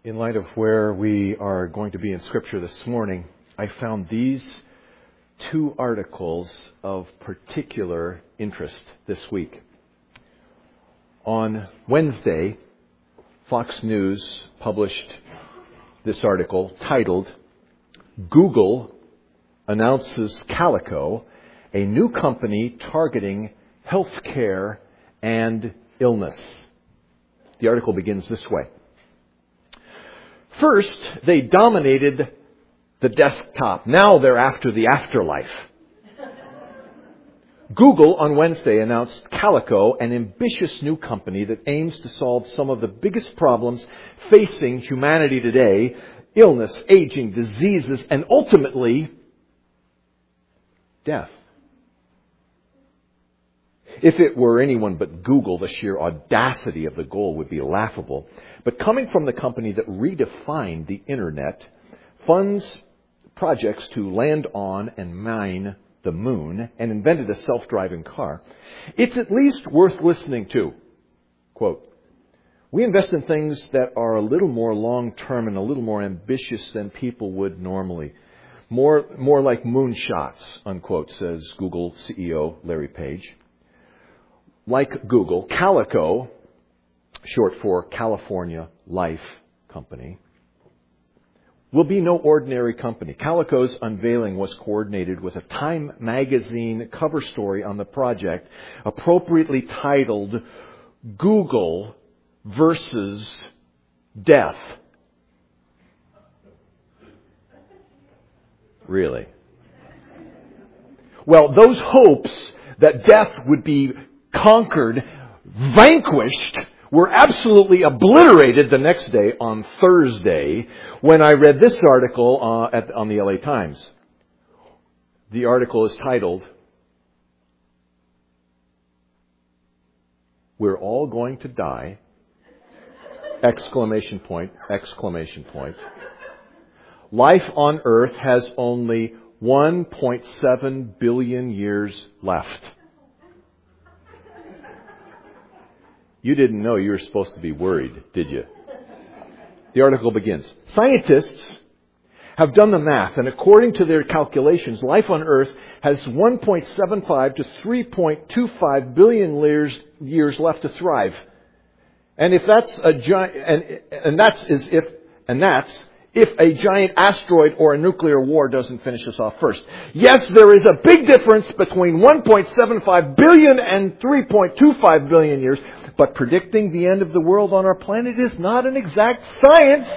In light of where we are going to be in Scripture this morning, I found these two articles of particular interest this week. On Wednesday, Fox News published this article titled, "Google Announces Calico, a new company targeting healthcare and illness." The article begins this way. First, they dominated the desktop. Now they're after the afterlife. Google on Wednesday announced Calico, an ambitious new company that aims to solve some of the biggest problems facing humanity today: illness, aging, diseases, and ultimately, death. If it were anyone but Google, the sheer audacity of the goal would be laughable. But coming from the company that redefined the internet, funds projects to land on and mine the moon, and invented a self-driving car, it's at least worth listening to. Quote, "We invest in things that are a little more long-term and a little more ambitious than people would normally. More like moonshots," unquote, says Google CEO Larry Page. Like Google, Calico, short for California Life Company, will be no ordinary company. Calico's unveiling was coordinated with a Time magazine cover story on the project, appropriately titled "Google versus Death." Really? Well, those hopes that death would be conquered, vanquished, were absolutely obliterated the next day, on Thursday, when I read this article on the LA Times. The article is titled, "We're all going to die!" Exclamation point, exclamation point. "Life on Earth has only 1.7 billion years left." You didn't know you were supposed to be worried, did you? The article begins. "Scientists have done the math, and according to their calculations, life on Earth has 1.75 to 3.25 billion years left to thrive. And if that's a giant, and that's if a giant asteroid or a nuclear war doesn't finish us off first. Yes, there is a big difference between 1.75 billion and 3.25 billion years, but predicting the end of the world on our planet is not an exact science.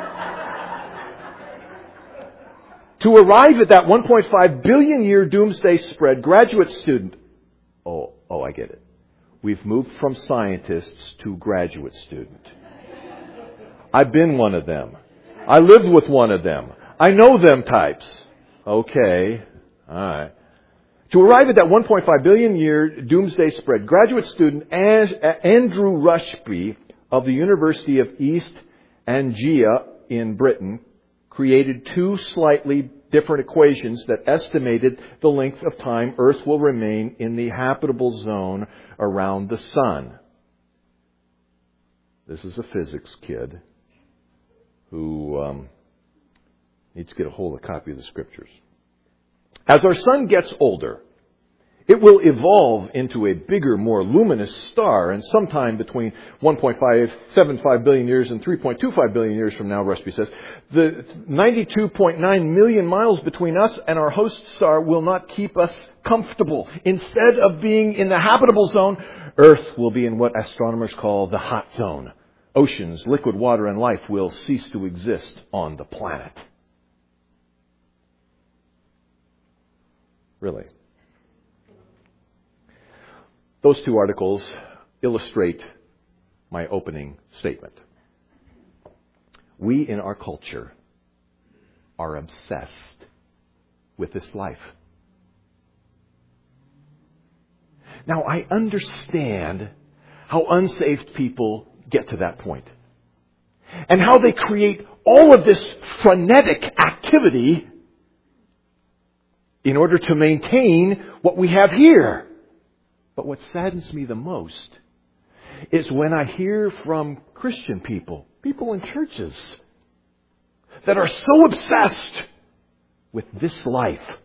To arrive at that 1.5 billion year doomsday spread, graduate student..." Oh, I get it. We've moved from scientists to graduate student. I've been one of them. I lived with one of them. I know them types. Okay. All right. To arrive at that 1.5 billion year doomsday spread, graduate student Andrew Rushby of the University of East Anglia in Britain created two slightly different equations that estimated the length of time Earth will remain in the habitable zone around the sun. This is a physics kid who needs to get a hold of a copy of the Scriptures. "As our sun gets older, it will evolve into a bigger, more luminous star, and sometime between 1.575 billion years and 3.25 billion years from now," Rushby says, "the 92.9 million miles between us and our host star will not keep us comfortable. Instead of being in the habitable zone, Earth will be in what astronomers call the hot zone. Oceans, liquid water, and life will cease to exist on the planet." Really? Those two articles illustrate my opening statement. We in our culture are obsessed with this life. Now, I understand how unsaved people get to that point, and how they create all of this frenetic activity in order to maintain what we have here. But what saddens me the most is when I hear from Christian people in churches, that are so obsessed with this life,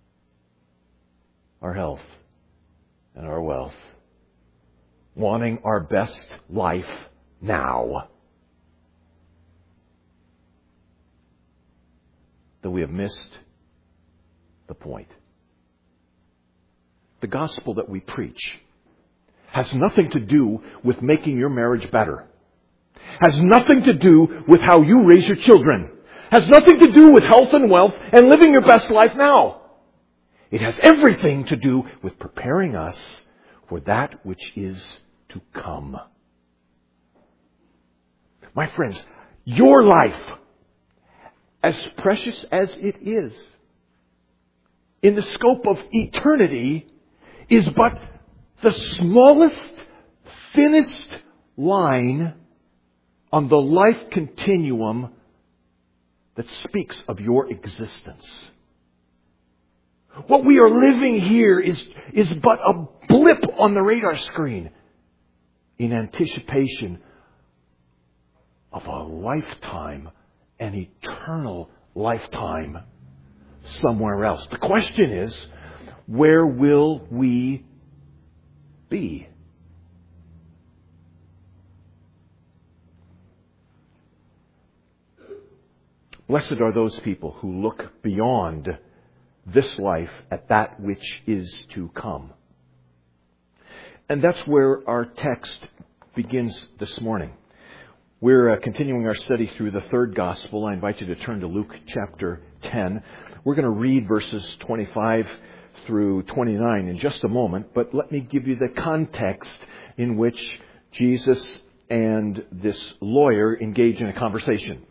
our health and our wealth, wanting our best life now, that we have missed the point. The gospel that we preach has nothing to do with making your marriage better. Has nothing to do with how you raise your children. Has nothing to do with health and wealth and living your best life now. It has everything to do with preparing us for that which is to come. My friends, your life, as precious as it is, in the scope of eternity, is but the smallest, thinnest line on the life continuum that speaks of your existence. What we are living here is but a blip on the radar screen in anticipation of a lifetime, an eternal lifetime somewhere else. The question is, where will we be? Blessed are those people who look beyond this life at that which is to come. And that's where our text begins this morning. We're continuing our study through the third gospel. I invite you to turn to Luke chapter 10. We're going to read verses 25 through 29 in just a moment, but let me give you the context in which Jesus and this lawyer engage in a conversation.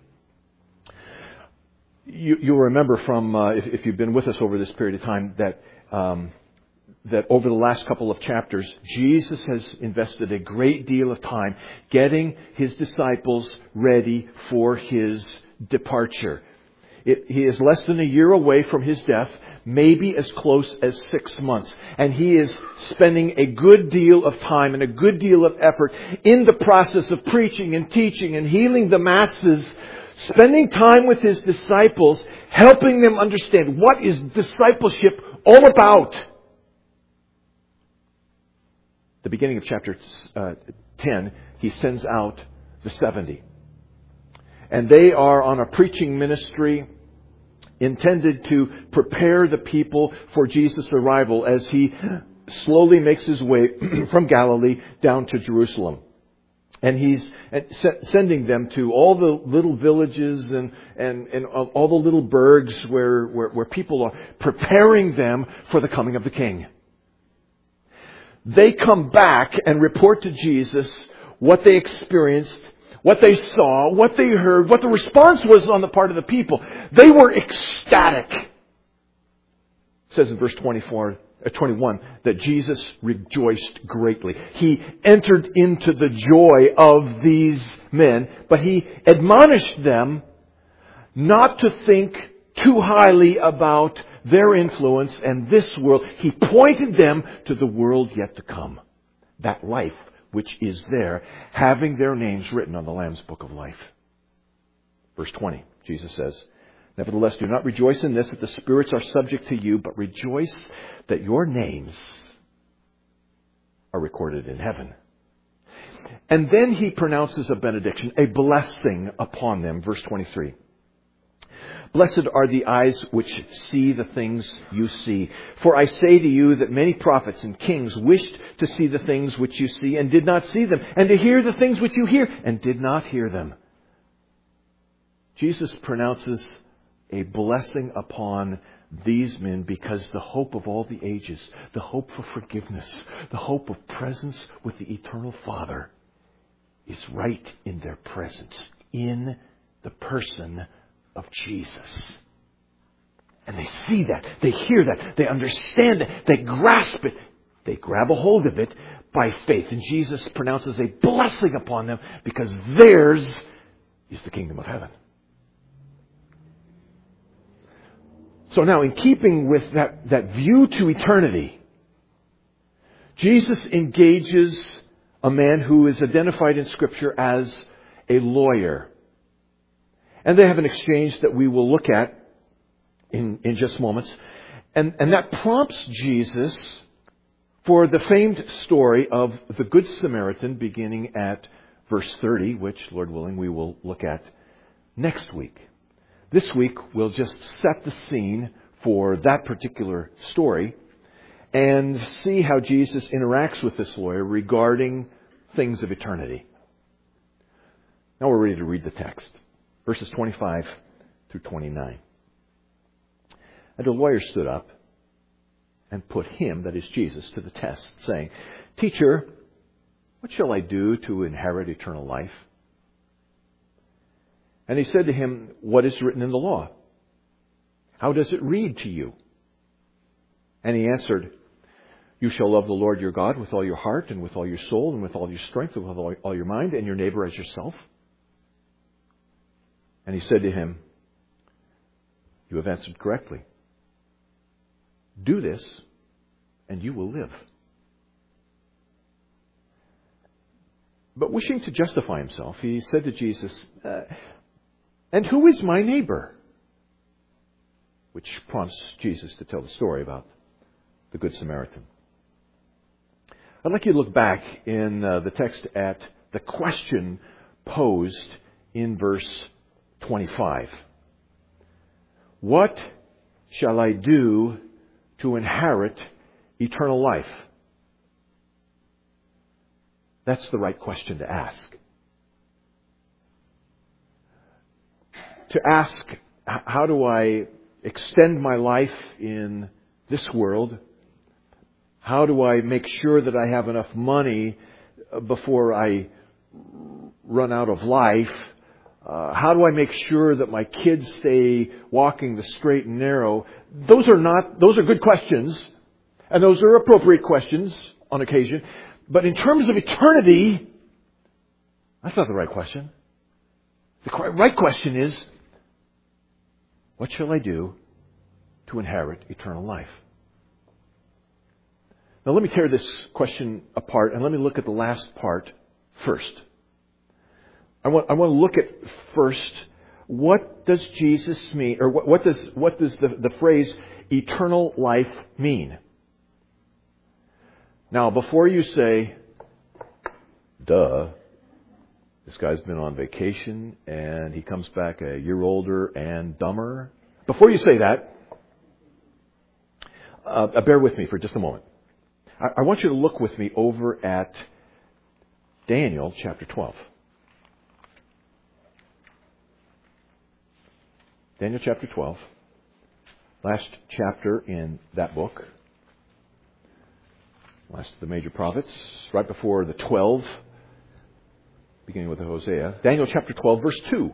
You'll remember from, if you've been with us over this period of time, that over the last couple of chapters, Jesus has invested a great deal of time getting His disciples ready for His departure. He is less than a year away from His death, maybe as close as 6 months. And He is spending a good deal of time and a good deal of effort in the process of preaching and teaching and healing the masses, spending time with His disciples, helping them understand what is discipleship all about. The beginning of chapter 10, He sends out the 70. And they are on a preaching ministry intended to prepare the people for Jesus' arrival as He slowly makes His way from Galilee down to Jerusalem. And He's sending them to all the little villages and all the little burgs where people are, preparing them for the coming of the King. They come back and report to Jesus what they experienced, what they saw, what they heard, what the response was on the part of the people. They were ecstatic. It says in verse 21 that Jesus rejoiced greatly. He entered into the joy of these men, but He admonished them not to think too highly about their influence and this world. He pointed them to the world yet to come. That life which is there, having their names written on the Lamb's book of life. Verse 20, Jesus says, "Nevertheless, do not rejoice in this, that the spirits are subject to you, but rejoice that your names are recorded in heaven." And then He pronounces a benediction, a blessing upon them. Verse 23. "Blessed are the eyes which see the things you see. For I say to you that many prophets and kings wished to see the things which you see and did not see them, and to hear the things which you hear and did not hear them." Jesus pronounces a blessing upon these men because the hope of all the ages, the hope for forgiveness, the hope of presence with the eternal Father is right in their presence, in the person of Jesus. And they see that, they hear that, they understand it, they grasp it, they grab a hold of it by faith. And Jesus pronounces a blessing upon them because theirs is the kingdom of heaven. So now, in keeping with that view to eternity, Jesus engages a man who is identified in Scripture as a lawyer. And they have an exchange that we will look at in just moments. And that prompts Jesus for the famed story of the Good Samaritan, beginning at verse 30, which, Lord willing, we will look at next week. This week, we'll just set the scene for that particular story and see how Jesus interacts with this lawyer regarding things of eternity. Now we're ready to read the text. Verses 25 through 29. And the lawyer stood up and put him, that is Jesus, to the test, saying, "Teacher, what shall I do to inherit eternal life?" And he said to him, "What is written in the law? How does it read to you?" And he answered, "You shall love the Lord your God with all your heart and with all your soul and with all your strength and with all your mind, and your neighbor as yourself." And he said to him, "You have answered correctly. Do this, and you will live." But wishing to justify himself, he said to Jesus, "And who is my neighbor?" Which prompts Jesus to tell the story about the Good Samaritan. I'd like you to look back in the text at the question posed in verse 25. What shall I do to inherit eternal life? That's the right question to ask. To ask, how do I extend my life in this world? How do I make sure that I have enough money before I run out of life? How do I make sure that my kids stay walking the straight and narrow? Those are good questions, and those are appropriate questions on occasion. But in terms of eternity, that's not the right question. The right question is, what shall I do to inherit eternal life? Now let me tear this question apart and let me look at the last part first. I want to look at first, what does Jesus mean, or what does the phrase eternal life mean? Now, before you say, duh, this guy's been on vacation and he comes back a year older and dumber. Before you say that, bear with me for just a moment. I want you to look with me over at Daniel chapter 12. Daniel chapter 12, last chapter in that book, last of the major prophets, right before the 12, beginning with the Hosea. Daniel chapter 12, verse 2.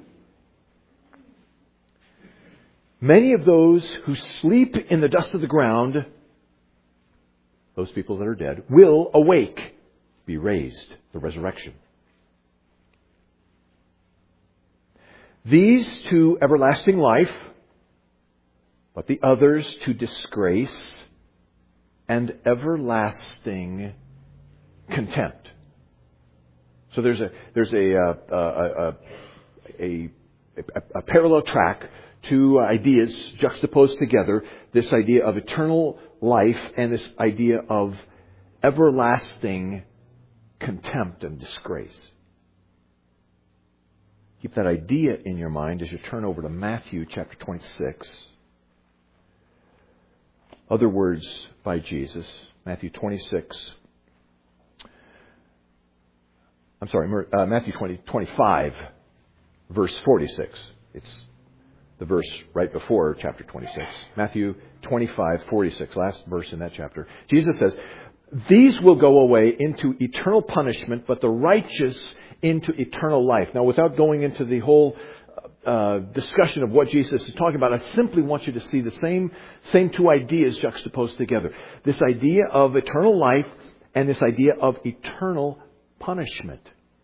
Many of those who sleep in the dust of the ground, those people that are dead, will awake, be raised, the resurrection. These to everlasting life, but the others to disgrace and everlasting contempt. So there's a parallel track, two ideas juxtaposed together, this idea of eternal life and this idea of everlasting contempt and disgrace. Keep that idea in your mind as you turn over to Matthew chapter 26. Other words by Jesus. Matthew 26. Matthew 25, verse 46. It's the verse right before chapter 26. Matthew 25, 46, last verse in that chapter. Jesus says, "These will go away into eternal punishment, but the righteous into eternal life." Now, without going into the whole discussion of what Jesus is talking about, I simply want you to see the same two ideas juxtaposed together. This idea of eternal life and this idea of eternal punishment.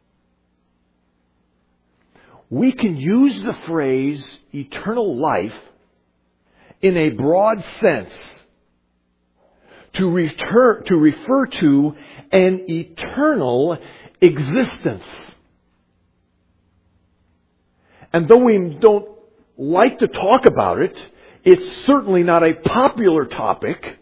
We can use the phrase eternal life in a broad sense to refer to an eternal existence. And though we don't like to talk about it, it's certainly not a popular topic.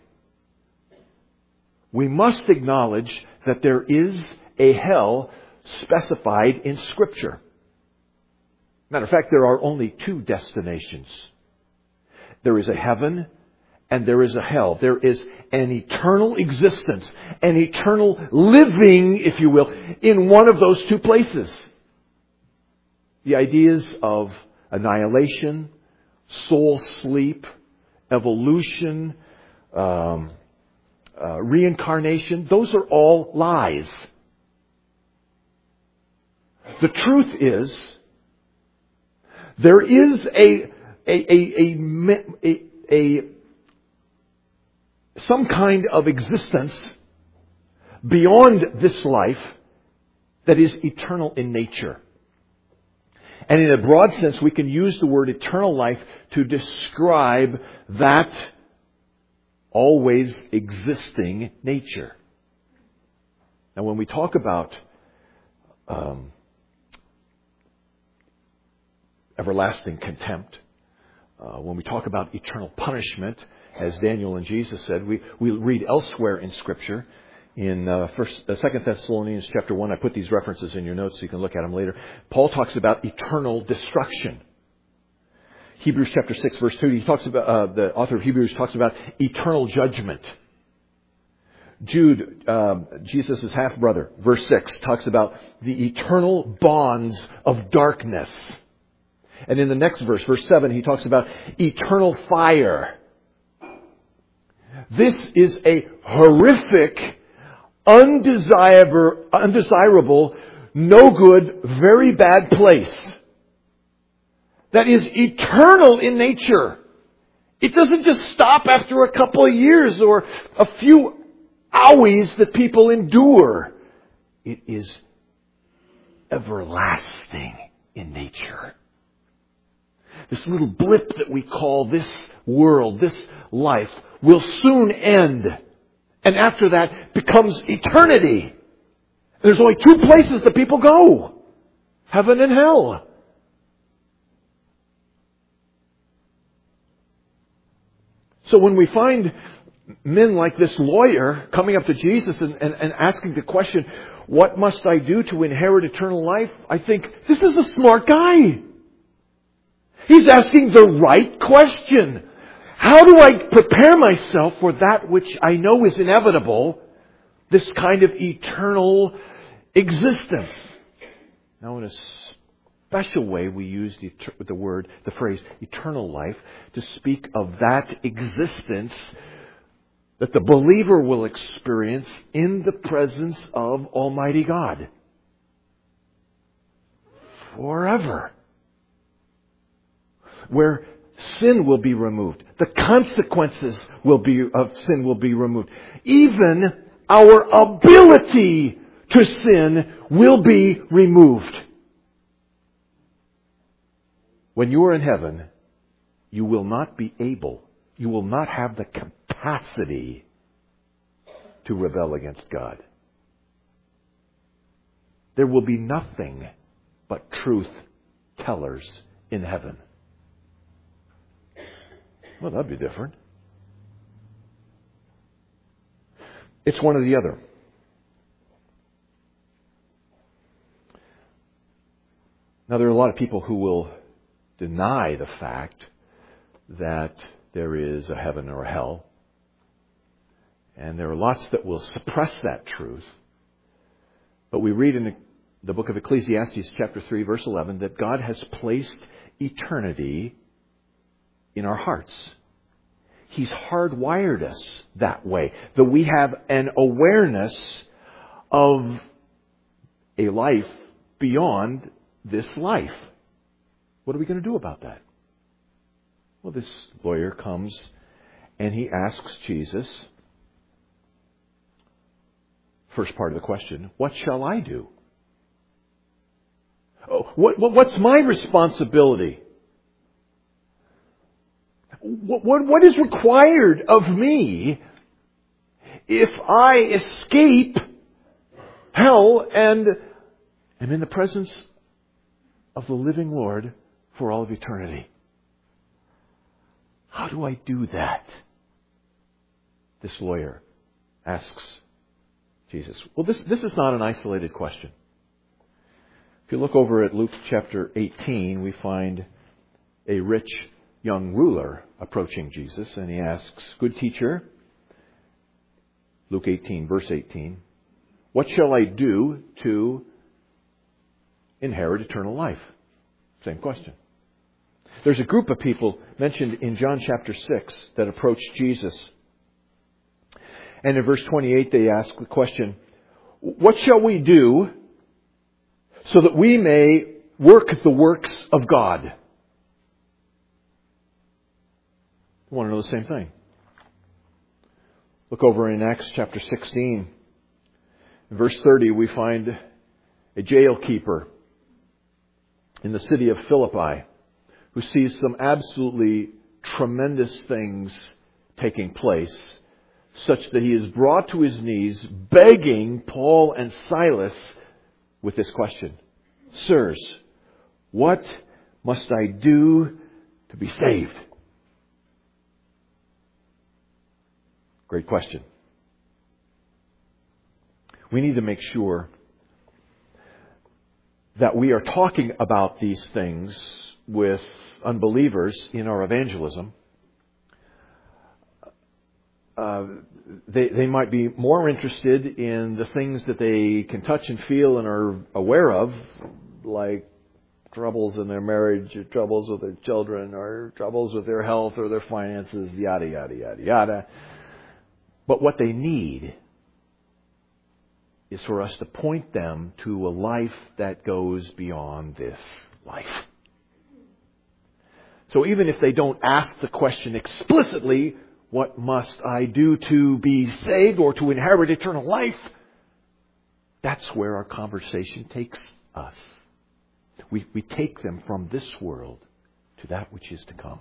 We must acknowledge that there is a hell specified in Scripture. Matter of fact, there are only two destinations. There is a heaven and there is a hell. There is an eternal existence, an eternal living, if you will, in one of those two places. The ideas of annihilation, soul sleep, evolution, reincarnation, those are all lies. The truth is, there is some kind of existence beyond this life that is eternal in nature. And in a broad sense, we can use the word eternal life to describe that always existing nature. Now, when we talk about everlasting contempt, when we talk about eternal punishment, as Daniel and Jesus said, we read elsewhere in Scripture. In 2 Thessalonians chapter 1, I put these references in your notes so you can look at them later. Paul talks about eternal destruction. Hebrews chapter 6 verse 2, he talks about, the author of Hebrews talks about eternal judgment. Jude, Jesus' half-brother, verse 6, talks about the eternal bonds of darkness. And in the next verse, verse 7, he talks about eternal fire. This is a horrific, undesirable, no good, very bad place that is eternal in nature. It doesn't just stop after a couple of years or a few hours that people endure. It is everlasting in nature. This little blip that we call this world, this life, will soon end. And after that becomes eternity. There's only two places that people go. Heaven and hell. So when we find men like this lawyer coming up to Jesus and asking the question, what must I do to inherit eternal life? I think, this is a smart guy. He's asking the right question. How do I prepare myself for that which I know is inevitable, this kind of eternal existence? Now, in a special way, we use the phrase eternal life to speak of that existence that the believer will experience in the presence of Almighty God. Forever. Where sin will be removed. The consequences of sin will be removed. Even our ability to sin will be removed. When you are in heaven, you will not have the capacity to rebel against God. There will be nothing but truth tellers in heaven. Well, that'd be different. It's one or the other. Now, there are a lot of people who will deny the fact that there is a heaven or a hell. And there are lots that will suppress that truth. But we read in the book of Ecclesiastes, chapter 3, verse 11, that God has placed eternity in our hearts. He's hardwired us that way. That we have an awareness of a life beyond this life. What are we going to do about that? Well, this lawyer comes and he asks Jesus, first part of the question, what shall I do? Oh, what's my responsibility? What is required of me if I escape hell and am in the presence of the living Lord for all of eternity. How do I do that? This lawyer asks Jesus. Well, this is not an isolated question. If you look over at Luke chapter 18, we find a rich young ruler approaching Jesus, and he asks, "Good teacher," Luke 18, verse 18, "what shall I do to inherit eternal life?" Same question. There's a group of people mentioned in John chapter 6 that approached Jesus. And in verse 28 they ask the question, "What shall we do so that we may work the works of God?" I want to know the same thing. Look over in Acts chapter 16. In verse 30 we find a jail keeper in the city of Philippi who sees some absolutely tremendous things taking place, such that he is brought to his knees begging Paul and Silas with this question, "Sirs, what must I do to be saved?" Great question. We need to make sure that we are talking about these things with unbelievers in our evangelism. They might be more interested in the things that they can touch and feel and are aware of, like troubles in their marriage, or troubles with their children, or troubles with their health or their finances, yada, yada, yada, yada. But what they need is for us to point them to a life that goes beyond this life. So even if they don't ask the question explicitly, "What must I do to be saved or to inherit eternal life?" that's where our conversation takes us. We take them from this world to that which is to come.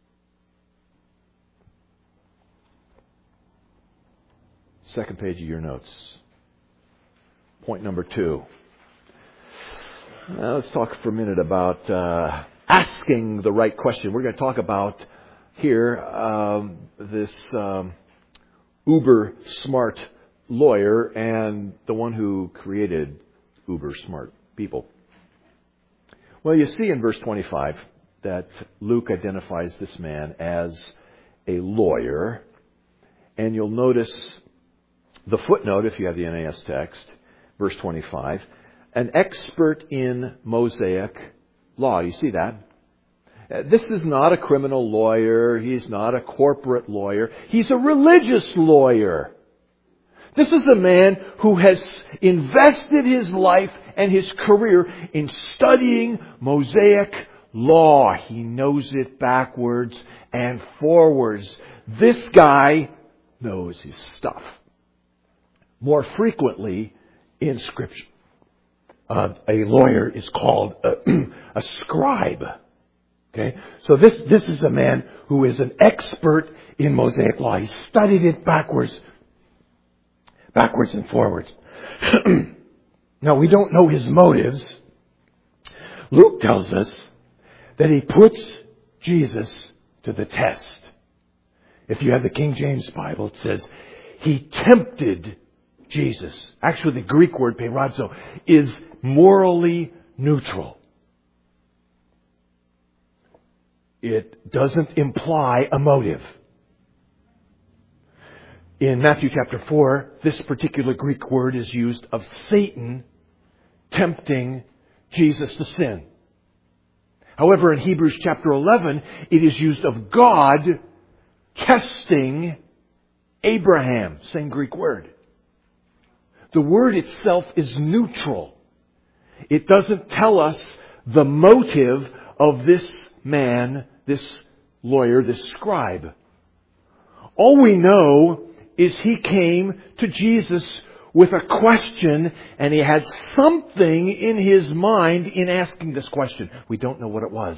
Second page of your notes. Point number 2. Now let's talk for a minute about asking the right question. We're going to talk about here this uber smart lawyer and the one who created uber smart people. Well, you see in verse 25 that Luke identifies this man as a lawyer, and you'll notice the footnote, if you have the NAS text, verse 25, an expert in Mosaic law. You see that? This is not a criminal lawyer. He's not a corporate lawyer. He's a religious lawyer. This is a man who has invested his life and his career in studying Mosaic law. He knows it backwards and forwards. This guy knows his stuff. More frequently in Scripture, a lawyer is called a scribe. Okay, so this is a man who is an expert in Mosaic law. He studied it backwards and forwards. Now, we don't know his motives. Luke tells us that he puts Jesus to the test. If you have the King James Bible, it says he tempted Jesus. Actually, the Greek word peirazo is morally neutral. It doesn't imply a motive. In Matthew chapter 4, this particular Greek word is used of Satan tempting Jesus to sin. However, in Hebrews chapter 11, it is used of God testing Abraham. Same Greek word. The word itself is neutral. It doesn't tell us the motive of this man, this lawyer, this scribe. All we know is he came to Jesus with a question, and he had something in his mind in asking this question. We don't know what it was.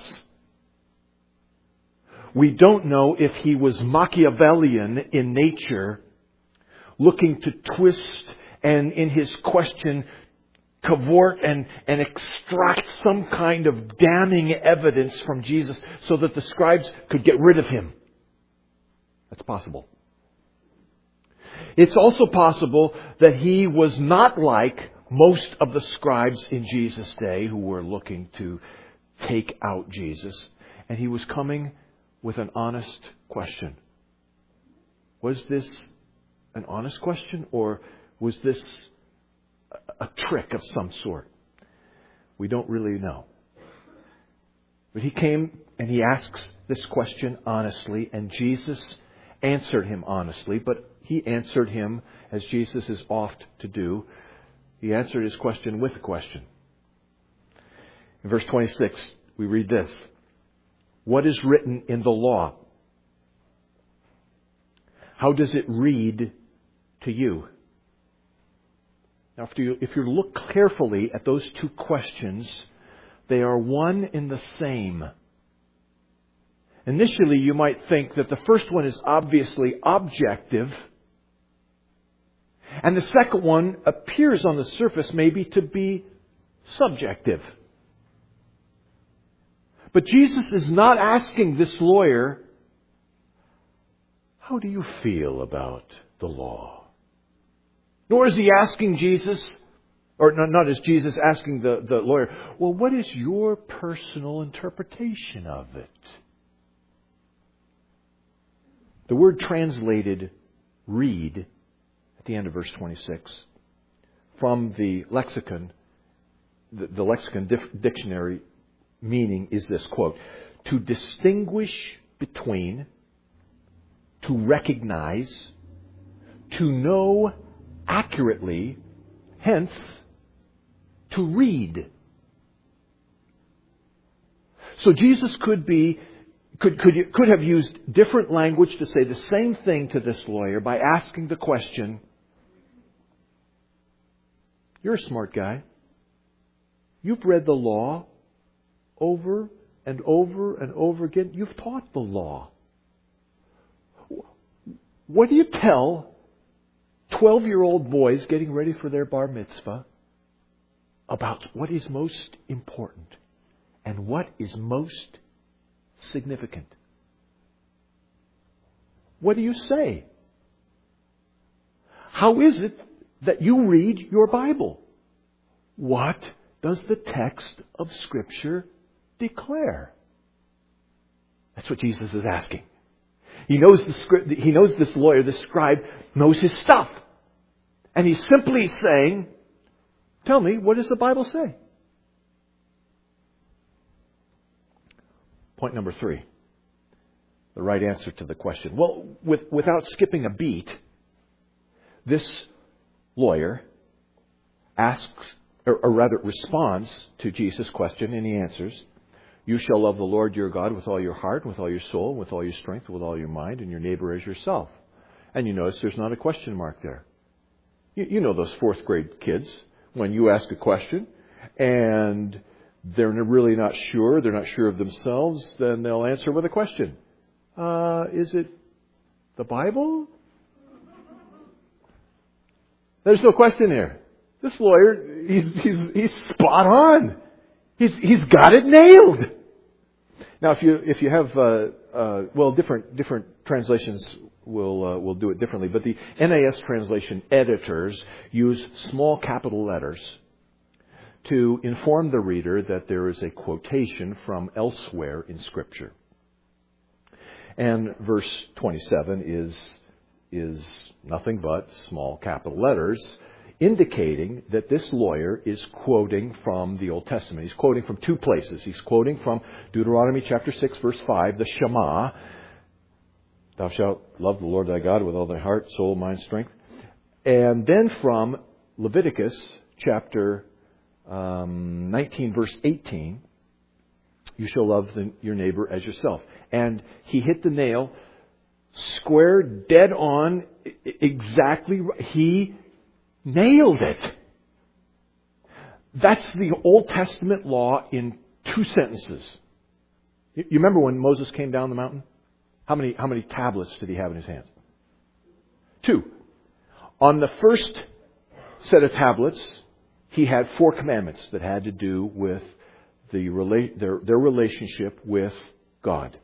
We don't know if he was Machiavellian in nature, looking to twist and in his question cavort and extract some kind of damning evidence from Jesus so that the scribes could get rid of him. That's possible. It's also possible that he was not like most of the scribes in Jesus' day who were looking to take out Jesus. And he was coming with an honest question. Was this an honest question, or was this a trick of some sort? We don't really know. But he came and he asks this question honestly, and Jesus answered him honestly, but he answered him as Jesus is oft to do. He answered his question with a question. In verse 26, we read this. What is written in the law? How does it read to you? Now, if you look carefully at those two questions, they are one in the same. Initially, you might think that the first one is obviously objective, and the second one appears on the surface maybe to be subjective. But Jesus is not asking this lawyer, how do you feel about the law? Nor is he asking Jesus, or not as Jesus asking the lawyer, well, what is your personal interpretation of it? The word translated read at the end of verse 26 from the lexicon, the lexicon dictionary meaning is this, quote, to distinguish between, to recognize, to know accurately, hence, to read. So Jesus could have used different language to say the same thing to this lawyer by asking the question, you're a smart guy. You've read the law over and over and over again. You've taught the law. What do you tell 12-year-old boys getting ready for their bar mitzvah about what is most important and what is most significant? What do you say? How is it that you read your Bible? What does the text of Scripture declare? That's what Jesus is asking. He knows this lawyer, this scribe, knows his stuff. And he's simply saying, tell me, what does the Bible say? Point number 3. The right answer to the question. Well, without skipping a beat, this lawyer asks, or rather responds to Jesus' question, and he answers, you shall love the Lord your God with all your heart, with all your soul, with all your strength, with all your mind, and your neighbor as yourself. And you notice there's not a question mark there. You know those 4th grade kids, when you ask a question and they're really not sure, they're not sure of themselves, then they'll answer with a question. Is it the Bible? There's no question there. This lawyer, he's spot on. He's got it nailed. Now, if you have different translations will do it differently, but the NAS translation editors use small capital letters to inform the reader that there is a quotation from elsewhere in Scripture. And verse 27 is nothing but small capital letters, indicating that this lawyer is quoting from the Old Testament. He's quoting from 2 places. He's quoting from Deuteronomy chapter 6, verse 5, the Shema. Thou shalt love the Lord thy God with all thy heart, soul, mind, strength. And then from Leviticus chapter 19, verse 18, you shall love your neighbor as yourself. And he hit the nail square, dead on, exactly right. He nailed it. That's the Old Testament law in 2 sentences. You remember when Moses came down the mountain? How many tablets did he have in his hands? 2. On the first set of tablets, he had 4 commandments that had to do with their relationship with God.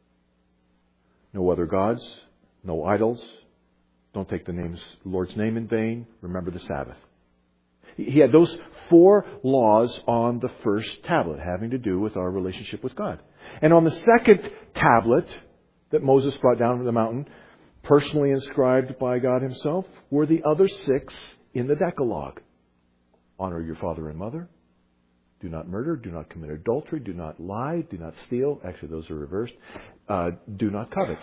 No other gods, no idols, don't take the Lord's name in vain, remember the Sabbath. He had those 4 laws on the first tablet having to do with our relationship with God. And on the second tablet that Moses brought down from the mountain, personally inscribed by God Himself, were the other 6 in the Decalogue. Honor your father and mother. Do not murder. Do not commit adultery. Do not lie. Do not steal. Actually, those are reversed. Do not covet.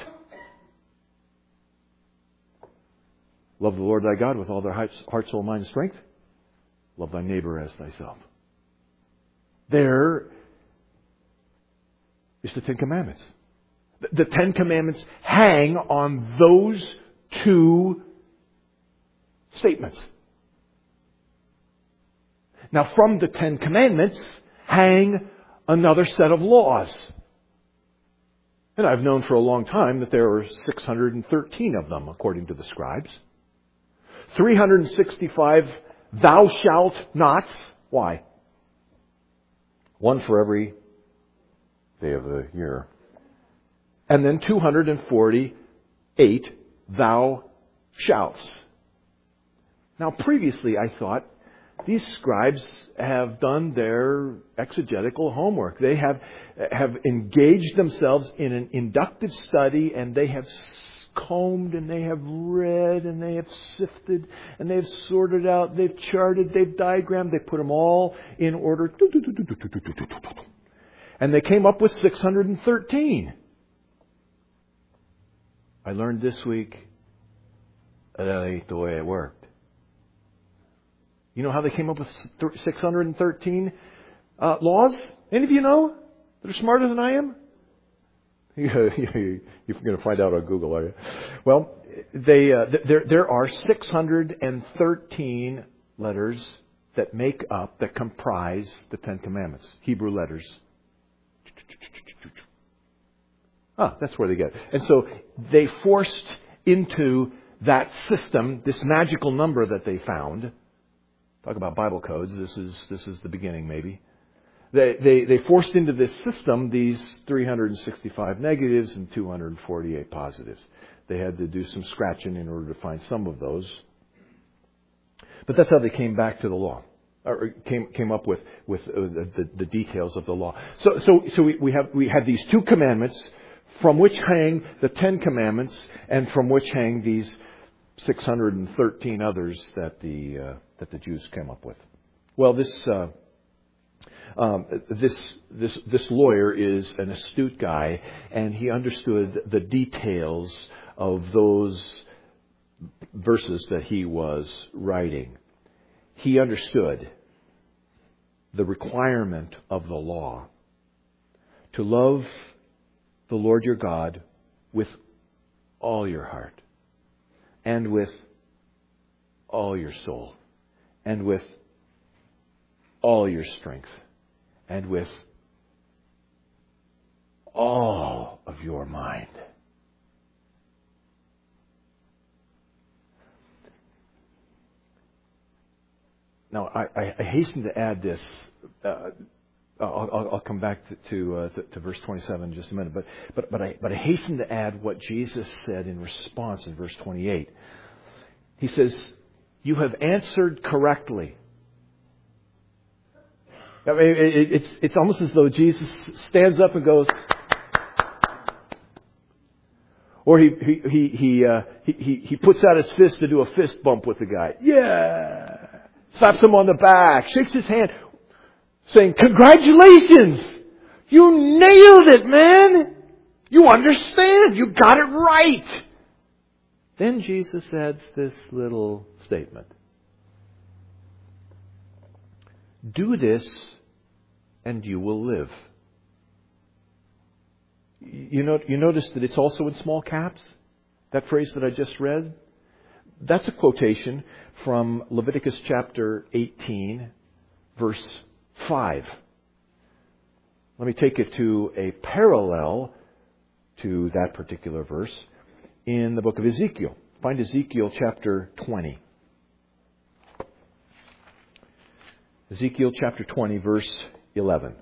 Love the Lord thy God with all thy heart, soul, mind, and strength. Love thy neighbor as thyself. There is the 10 Commandments. The 10 Commandments hang on those 2 statements. Now, from the 10 Commandments hang another set of laws. And I've known for a long time that there are 613 of them, according to the scribes. 365 thou shalt nots. Why? 1 for every day of the year. And then 248 thou shalts. Now, previously I thought these scribes have done their exegetical homework. They have engaged themselves in an inductive study, and they have combed, and they have read, and they have sifted, and they have sorted out, they've charted, they've diagrammed, they put them all in order. And they came up with 613. I learned this week that ain't the way it worked. You know how they came up with 613 laws? Any of you know that are smarter than I am? You're going to find out on Google, are you? Well, there are 613 letters that comprise the 10 Commandments. Hebrew letters. That's where they get it. And so they forced into that system this magical number that they found. Talk about Bible codes. This is the beginning, maybe. They forced into this system these 365 negatives and 248 positives. They had to do some scratching in order to find some of those. But that's how they came back to the law, or came up with the details of the law. So we have these 2 commandments from which hang the 10 Commandments, and from which hang these 613 others that the Jews came up with. Well, this lawyer is an astute guy, and he understood the details of those verses that he was writing. He understood the requirement of the law to love the Lord your God with all your heart, and with all your soul, and with all your strength, and with all of your mind. Now, I hasten to add this. I'll come back to verse 27 in just a minute. But I hasten to add what Jesus said in response in verse 28. He says, "You have answered correctly." I mean, it's almost as though Jesus stands up and goes, or he puts out his fist to do a fist bump with the guy. Yeah. Slaps him on the back, shakes his hand, saying, "Congratulations! You nailed it, man! You understand! You got it right!" Then Jesus adds this little statement. "Do this, and you will live." You notice that it's also in small caps? That phrase that I just read? That's a quotation from Leviticus chapter 18, verse 5. Let me take it to a parallel to that particular verse in the book of Ezekiel. Find Ezekiel chapter 20. Ezekiel chapter 20, verse 11.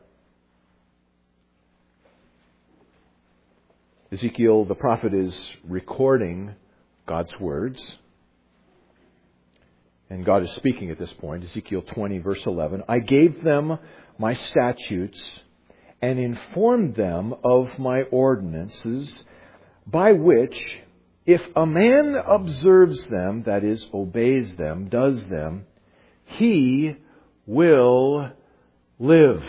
Ezekiel, the prophet, is recording God's words. And God is speaking at this point. Ezekiel 20, verse 11. I gave them my statutes and informed them of my ordinances, by which, if a man observes them, that is, obeys them, does them, he will live.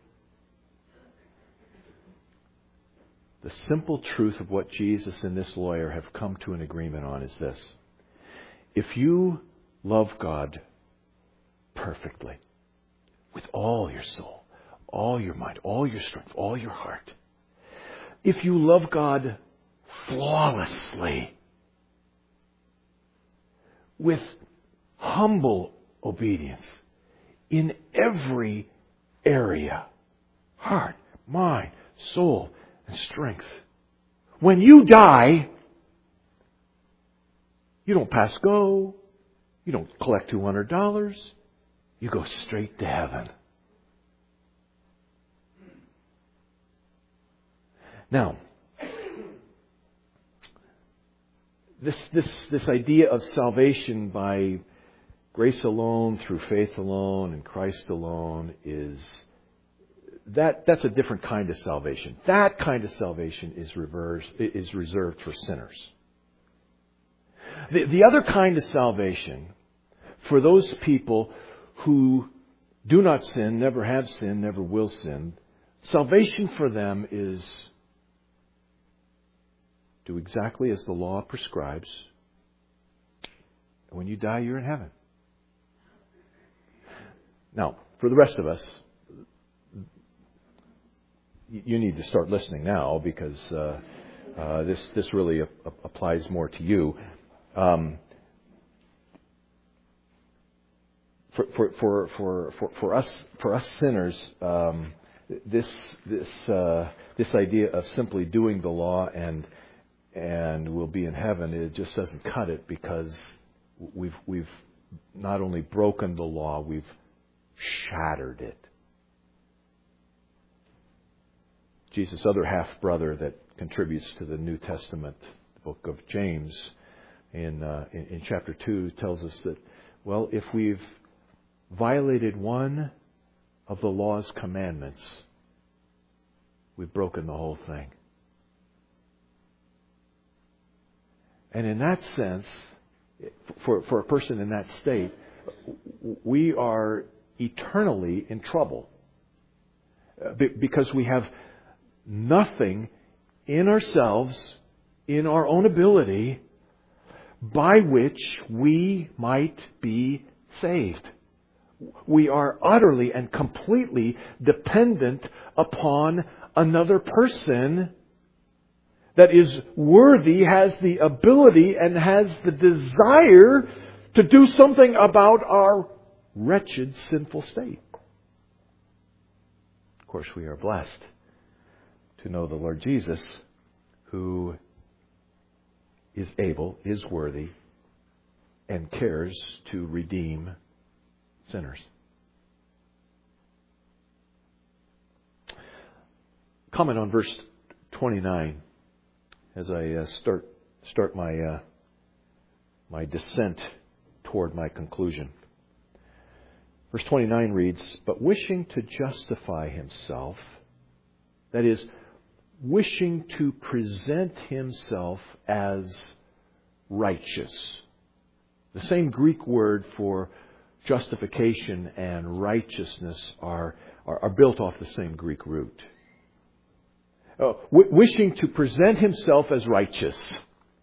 The simple truth of what Jesus and this lawyer have come to an agreement on is this. If you love God perfectly, with all your soul, all your mind, all your strength, all your heart, if you love God flawlessly, with humble obedience in every area, heart, mind, soul, and strength, when you die, you don't pass go, you don't collect $200, you go straight to heaven. Now, this idea of salvation by grace alone, through faith alone, and Christ alone that's a different kind of salvation. That kind of salvation is reserved for sinners. The other kind of salvation, for those people who do not sin, never have sinned, never will sin, salvation for them is do exactly as the law prescribes. And when you die, you're in heaven. Now, for the rest of us, you need to start listening now, because this really applies more to you. For us sinners, this idea of simply doing the law and we'll be in heaven, it just doesn't cut it, because we've not only broken the law, we've shattered it. Jesus' other half-brother that contributes to the New Testament, the book of James, in chapter 2, tells us that, well, if we've violated one of the law's commandments, we've broken the whole thing. And in that sense, for a person in that state, we are eternally in trouble. Because we have nothing in ourselves, in our own ability, by which we might be saved. We are utterly and completely dependent upon another person that is worthy, has the ability, and has the desire to do something about our wretched, sinful state. Of course, we are blessed to know the Lord Jesus, who is able, is worthy, and cares to redeem sinners. Comment on verse 29 as I start my descent toward my conclusion. Verse 29 reads, "But wishing to justify himself," that is, wishing to present himself as righteous. The same Greek word for justification and righteousness are built off the same Greek root. Wishing to present himself as righteous.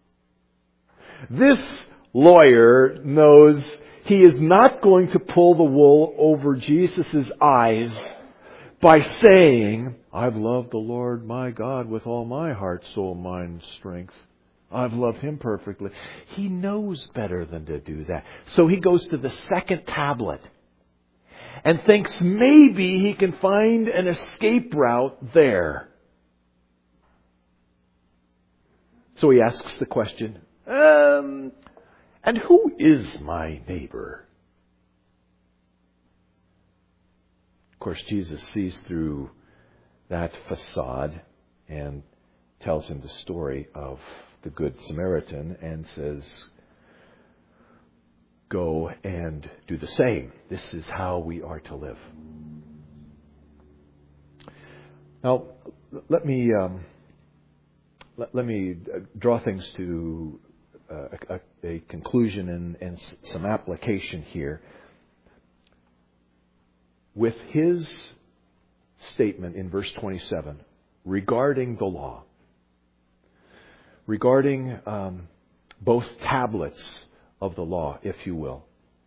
This lawyer knows he is not going to pull the wool over Jesus' eyes by saying, "I've loved the Lord my God with all my heart, soul, mind, strength. I've loved Him perfectly." He knows better than to do that. So he goes to the second tablet and thinks maybe he can find an escape route there. So he asks the question, and who is my neighbor? course, Jesus sees through that facade and tells him the story of the Good Samaritan and says, go and do the same. This is how we are to live. Now, let me draw things to a conclusion and some application here. With his statement in verse 27 regarding the law, regarding both tablets of the law, if you will,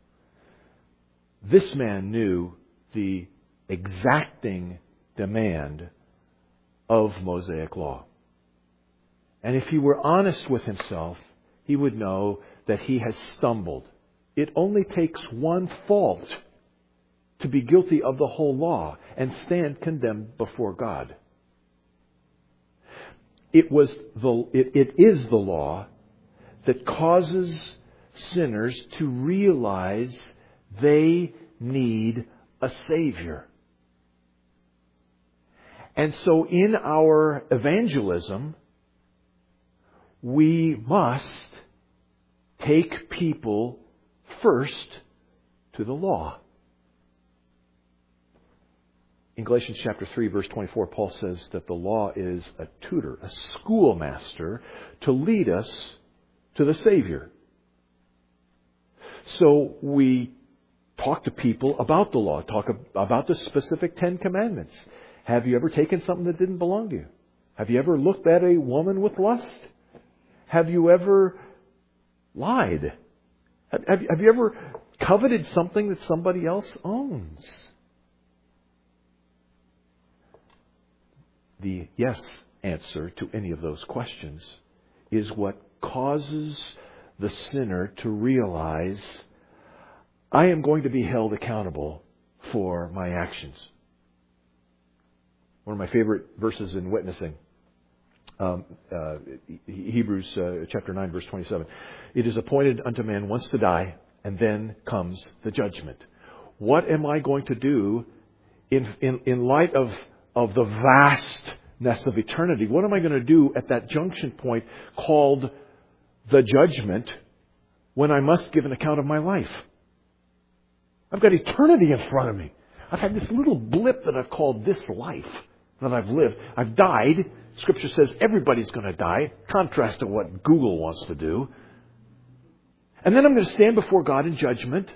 this man knew the exacting demand of Mosaic law. And if he were honest with himself, he would know that he has stumbled. It only takes one fault to be guilty of the whole law and stand condemned before God. It is the law that causes sinners to realize they need a Savior. And so in our evangelism, we must take people first to the law. In Galatians chapter 3, verse 24, Paul says that the law is a tutor, a schoolmaster to lead us to the Savior. So we talk to people about the law, talk about the specific 10 Commandments. Have you ever taken something that didn't belong to you? Have you ever looked at a woman with lust? Have you ever lied? Have you ever coveted something that somebody else owns? The yes answer to any of those questions is what causes the sinner to realize, I am going to be held accountable for my actions. One of my favorite verses in witnessing, Hebrews chapter 9, verse 27. It is appointed unto man once to die, and then comes the judgment. What am I going to do in light of the vastness of eternity? What am I going to do at that junction point called the judgment when I must give an account of my life? I've got eternity in front of me. I've had this little blip that I've called this life that I've lived. I've died. Scripture says everybody's going to die. Contrast to what Google wants to do. And then I'm going to stand before God in judgment.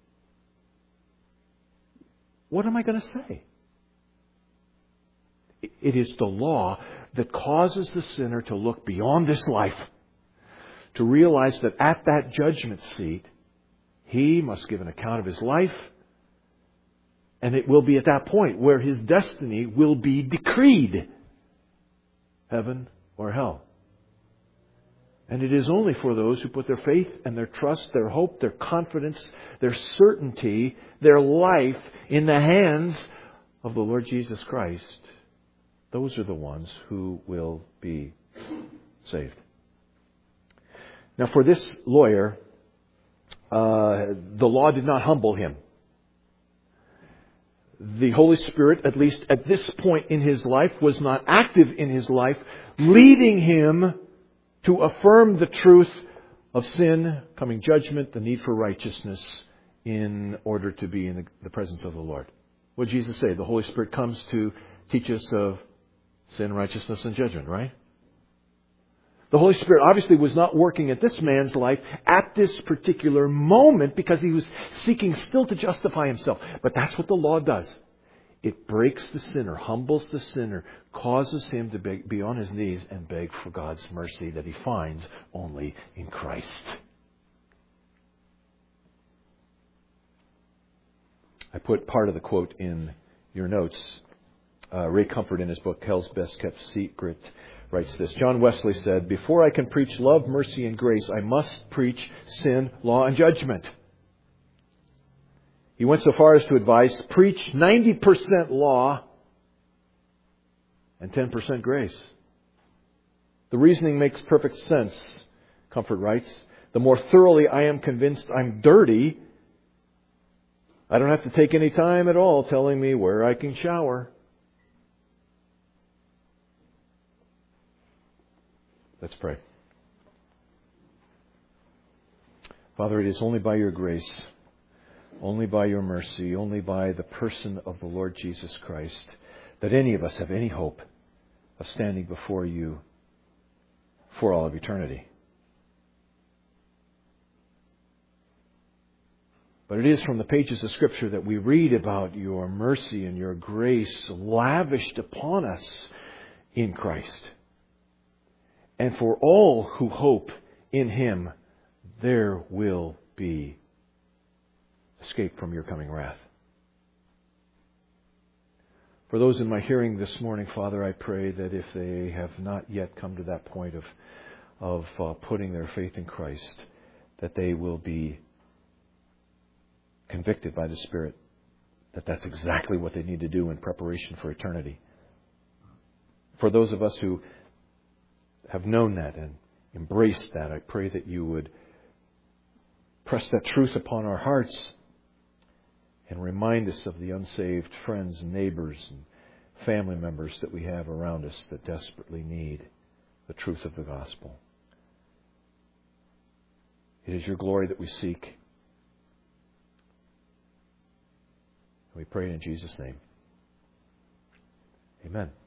What am I going to say? It is the law that causes the sinner to look beyond this life, to realize that at that judgment seat, he must give an account of his life, and it will be at that point where his destiny will be decreed, heaven or hell. And it is only for those who put their faith and their trust, their hope, their confidence, their certainty, their life in the hands of the Lord Jesus Christ. Those are the ones who will be saved. Now, for this lawyer, the law did not humble him. The Holy Spirit, at least at this point in his life, was not active in his life, leading him to affirm the truth of sin, coming judgment, the need for righteousness in order to be in the presence of the Lord. What did Jesus say? The Holy Spirit comes to teach us of sin, righteousness, and judgment, right? The Holy Spirit obviously was not working at this man's life at this particular moment because he was seeking still to justify himself. But that's what the law does. It breaks the sinner, humbles the sinner, causes him to be on his knees and beg for God's mercy that he finds only in Christ. I put part of the quote in your notes. Ray Comfort, in his book, Hell's Best Kept Secret, writes this. John Wesley said, "Before I can preach love, mercy, and grace, I must preach sin, law, and judgment." He went so far as to advise, preach 90% law and 10% grace. The reasoning makes perfect sense, Comfort writes. The more thoroughly I am convinced I'm dirty, I don't have to take any time at all telling me where I can shower. Let's pray. Father, it is only by your grace, only by your mercy, only by the person of the Lord Jesus Christ that any of us have any hope of standing before you for all of eternity. But it is from the pages of Scripture that we read about your mercy and your grace lavished upon us in Christ. And for all who hope in Him, there will be escape from your coming wrath. For those in my hearing this morning, Father, I pray that if they have not yet come to that point of putting their faith in Christ, that they will be convicted by the Spirit that that's exactly what they need to do in preparation for eternity. For those of us who have known that and embraced that, I pray that you would press that truth upon our hearts and remind us of the unsaved friends and neighbors and family members that we have around us that desperately need the truth of the gospel. It is your glory that we seek. We pray in Jesus' name. Amen.